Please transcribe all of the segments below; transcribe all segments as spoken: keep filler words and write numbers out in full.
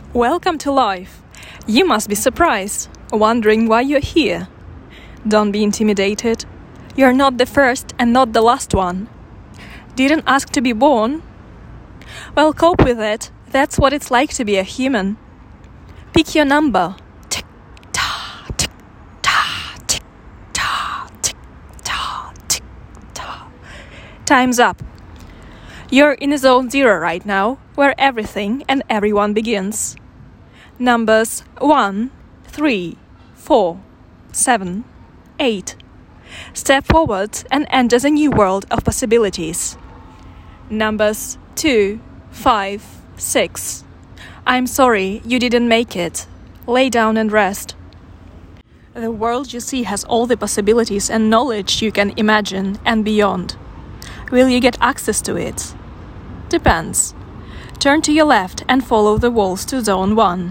Welcome to life. You must be surprised, wondering why you're here. Don't be intimidated. You're not the first and not the last one. Didn't ask to be born? Well, cope with it. That's what it's like to be a human. Pick your number. Tick ta, tick ta, tick ta, tick ta, tick ta. Time's up. You're in a zone zero right now, where everything and everyone begins. Numbers one, three, four, seven, eight. Step forward and enter a new world of possibilities. Numbers two, five, six. I'm sorry, you didn't make it. Lay down and rest. The world you see has all the possibilities and knowledge you can imagine and beyond. Will you get access to it? Depends. Turn to your left and follow the walls to zone one.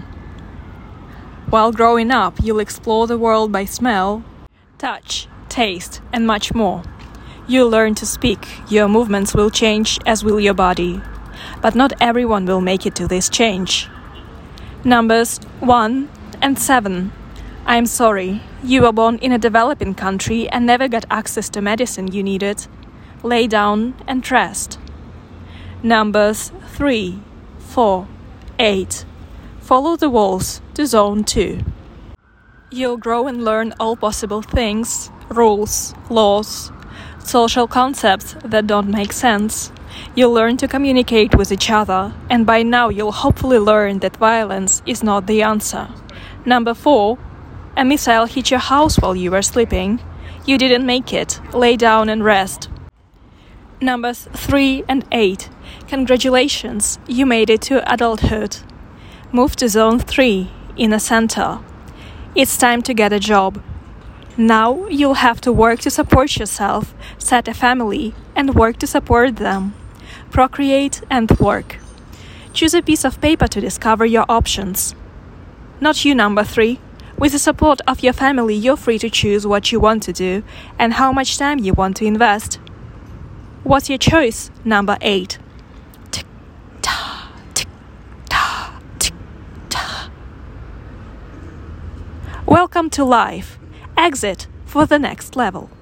While growing up, you'll explore the world by smell, touch, taste, and much more. You'll learn to speak, your movements will change, as will your body. But not everyone will make it to this change. Numbers one and seven. I'm sorry, you were born in a developing country and never got access to medicine you needed. Lay down and rest. Numbers three, four, eight. Follow the walls to zone two. You'll grow and learn all possible things, rules, laws, social concepts that don't make sense. You'll learn to communicate with each other, and by now you'll hopefully learn that violence is not the answer. Number four. A missile hit your house while you were sleeping. You didn't make it. Lay down and rest. Numbers three and eight. Congratulations, you made it to adulthood. Move to zone three, in the center. It's time to get a job. Now you'll have to work to support yourself, set a family, and work to support them. Procreate and work. Choose a piece of paper to discover your options. Not you, number three. With the support of your family, you're free to choose what you want to do and how much time you want to invest. What's your choice, number eight? Tick ta, tick ta, tick ta. Welcome to life. Exit for the next level.